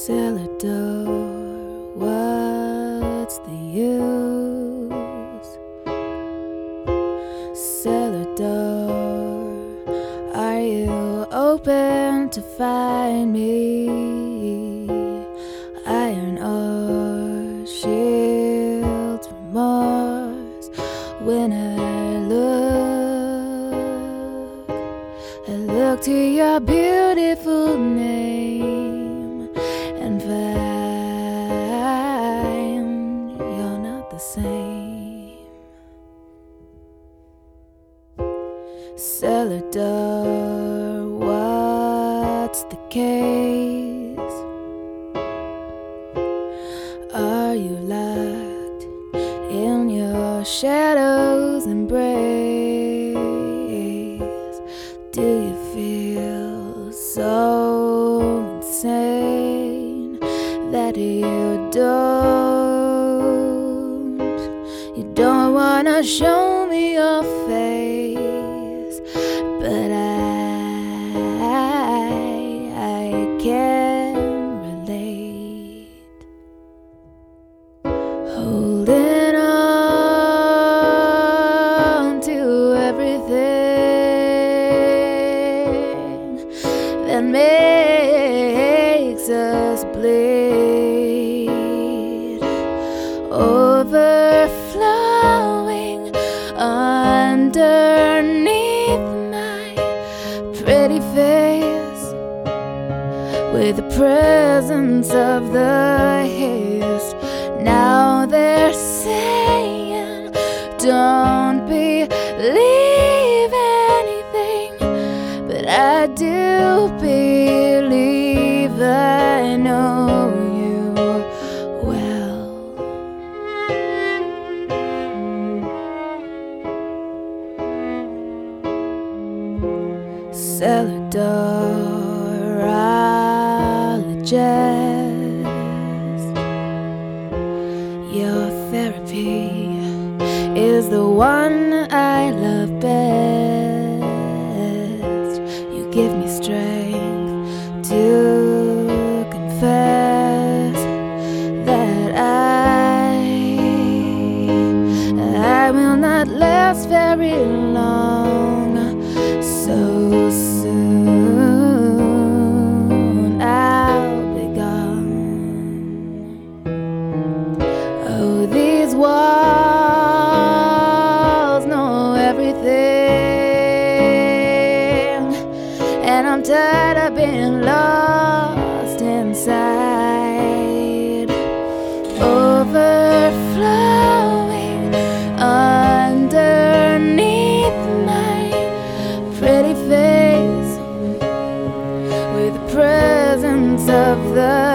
Celador, what's the use? Celador, are you open to find me? Iron ore, shields, remorse. When I look to your beautiful name and find you're not the same. Celador, what's the case? Are you locked in your shadow's embrace? Do you feel so insane that you don't wanna show me your face? But I can relate. Holding on to everything that makes us bleed, overflowing underneath my pretty face, with the presence of the haste. Now they're saying, don't believe anything, but I do believe I know you well. Celadorologist, your therapy is the one I love best. You give me strength to confess that I will not last very long. So soon I'll be gone. Oh, these walls know everything, and I'm tired of being lost inside, overflowing underneath my pretty face, with the presence of the